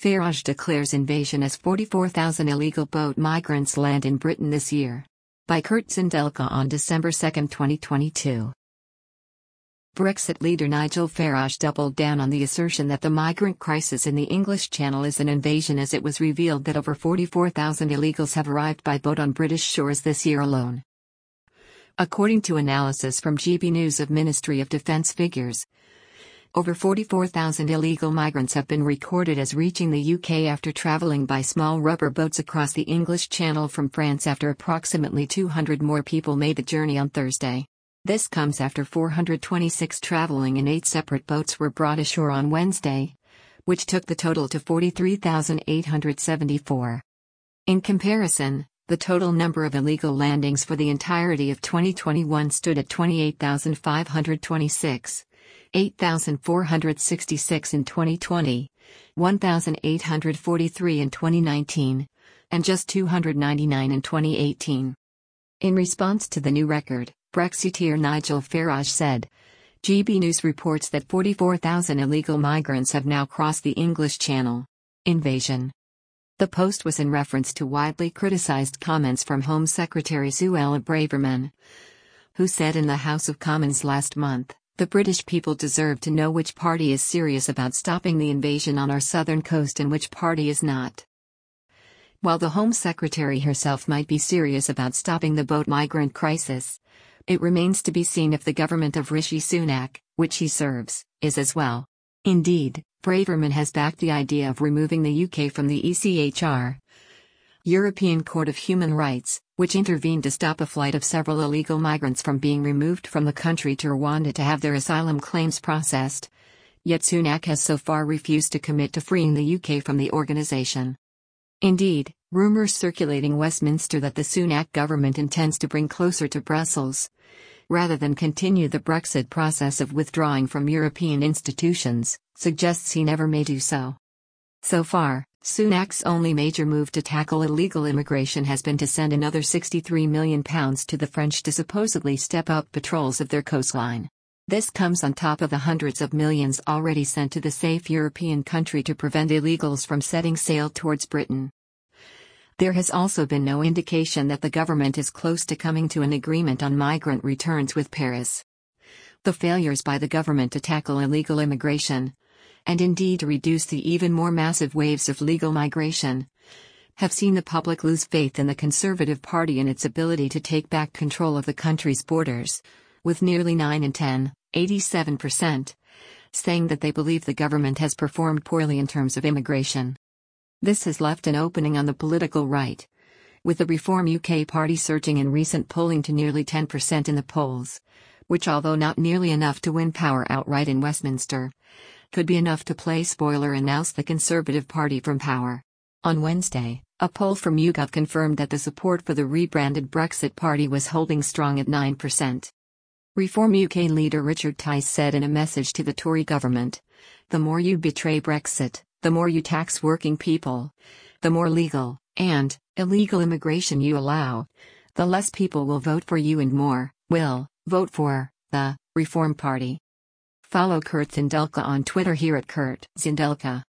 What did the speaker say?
Farage declares invasion as 44,000 illegal boat migrants land in Britain this year. By Kurt Zindelka on December 2, 2022. Brexit leader Nigel Farage doubled down on the assertion that the migrant crisis in the English Channel is an invasion, as it was revealed that over 44,000 illegals have arrived by boat on British shores this year alone. According to analysis from GB News of Ministry of Defence figures, over 44,000 illegal migrants have been recorded as reaching the UK after travelling by small rubber boats across the English Channel from France, after approximately 200 more people made the journey on Thursday. This comes after 426 travelling in 8 separate boats were brought ashore on Wednesday, which took the total to 43,874. In comparison, the total number of illegal landings for the entirety of 2021 stood at 28,526. 8,466 in 2020, 1,843 in 2019, and just 299 in 2018. In response to the new record, Brexiteer Nigel Farage said, GB News reports that 44,000 illegal migrants have now crossed the English Channel. Invasion. The post was in reference to widely criticised comments from Home Secretary Suella Braverman, who said in the House of Commons last month, "The British people deserve to know which party is serious about stopping the invasion on our southern coast and which party is not." While the Home Secretary herself might be serious about stopping the boat migrant crisis, it remains to be seen if the government of Rishi Sunak, which he serves, is as well. Indeed, Braverman has backed the idea of removing the UK from the ECHR, European Court of Human Rights, which intervened to stop a flight of several illegal migrants from being removed from the country to Rwanda to have their asylum claims processed. Yet Sunak has so far refused to commit to freeing the UK from the organisation. Indeed, rumours circulating Westminster that the Sunak government intends to bring closer to Brussels, rather than continue the Brexit process of withdrawing from European institutions, suggests he never may do so. So far, Sunak's only major move to tackle illegal immigration has been to send another £63 million to the French to supposedly step up patrols of their coastline. This comes on top of the hundreds of millions already sent to the safe European country to prevent illegals from setting sail towards Britain. There has also been no indication that the government is close to coming to an agreement on migrant returns with Paris. The failures by the government to tackle illegal immigration, and indeed to reduce the even more massive waves of legal migration, have seen the public lose faith in the Conservative Party and its ability to take back control of the country's borders, with nearly 9 in 10, 87%, saying that they believe the government has performed poorly in terms of immigration. This has left an opening on the political right, with the Reform UK party surging in recent polling to nearly 10% in the polls, which, although not nearly enough to win power outright in Westminster, could be enough to play spoiler and oust the Conservative Party from power. On Wednesday, a poll from YouGov confirmed that the support for the rebranded Brexit Party was holding strong at 9%. Reform UK leader Richard Tice said in a message to the Tory government, "The more you betray Brexit, the more you tax working people, the more legal and illegal immigration you allow, the less people will vote for you and more will vote for the Reform Party." Follow Kurt Zindelka on Twitter here at Kurt Zindelka.